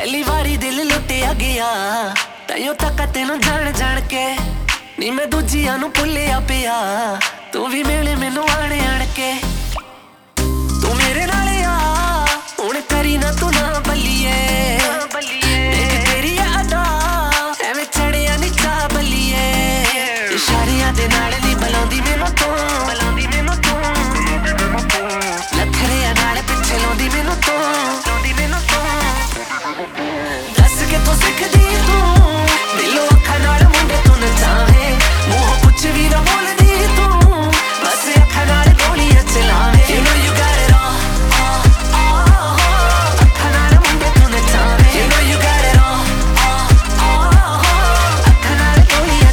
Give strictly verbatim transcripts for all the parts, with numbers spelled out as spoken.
पहली बारी दिल लुटिया गया तैयों तक तेनू जान जान के नी मैं दूजिया नू भुलिया पिया तू भी मिले मैनू आने आन के तू मेरे नाल आ हुण करी ना तू ना बल्लिए तेरी अदा एवें चढ़िया नी चा बल्लिए इशारियां दे नाल नी बुलाउंदी मैनू तू बुलाउंदी मैनू तू लखरिया नाल पिछे लाउंदी मैनू तू लाउंदी मैनू तू दस के तू सिखदी तू दिलों अखां नाल मुंडे तू नचावे मूंह कुछ भी ना बोलदी तू बस अखां नाल गोलियां चलावे You know you got it all अखां नाल मुंडे तू नचावे You know you got it all अखां नाल गोलियां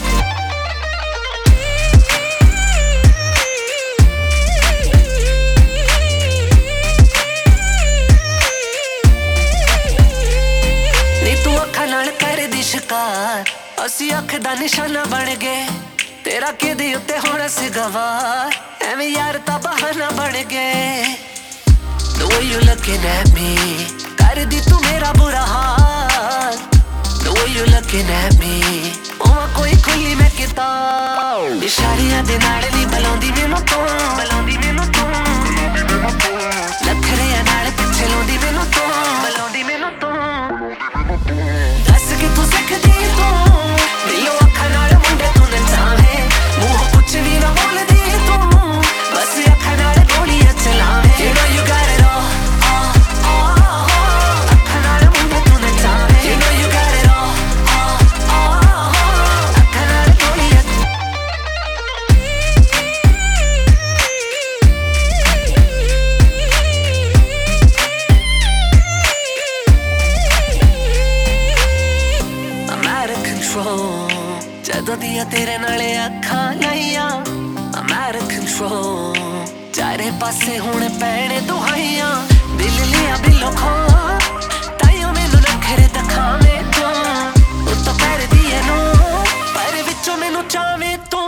नी तू अखां नाल करदी शिकार असी अख दा निशाना बन गए तेरा किदे उत्ते होना सी गवार एवें यार ता बहाना बन गए The way you looking at me कर दी तू मेरा बुरा हाल The way you looking at me ओह कोई खुली मैं किताब इशारियां दे नाल नी बुलाउंदी मैनू तू बुलाउंदी मैनू तू लखरिया नाल पिछे लाउंदी मैनू तू बुलाउंदी मैनू तू दस के तू सिखदी तू दिलों अखां नाल मुंडे तू नचावे मूंह कुछ भी ना बोलदी तू बस अखां नाल गोलियां चलावे You know you got it all अखां नाल मुंडे तू नचावे You know you got it all अखां नाल गोलियां I'm out of control ਜਦੋਂ ਦੀਆਂ ਤੇਰੇ ਨਾਲ ਅੱਖਾਂ ਲਾਈਆਂ I'm out of control ਚਾਰੇ ਪਾਸੇ ਹੁਣ ਪੈਣੇ ਦੁਹਾਈਆਂ ਦਿਲ ਲਿਆ ਬਿੱਲੋ ਖੋ ਤਾਈਓ ਮੈਨੂੰ ਨਖਰੇ ਦਿਖਾਵੇਂ ਤੂੰ ਉਹ ਤਾਂ ਕਰਦੀ ਐ ਨੂੰ ਪਰ ਵਿੱਚੋਂ ਮੈਨੂੰ ਚਾਵੇਂ ਤੂੰ